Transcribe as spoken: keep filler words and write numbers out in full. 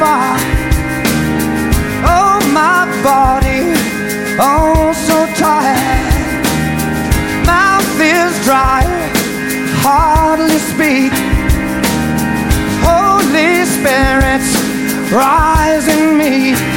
far. Oh, my body, oh, so tired. Mouth is dry, hardly speak. Holy Spirit, rise in me.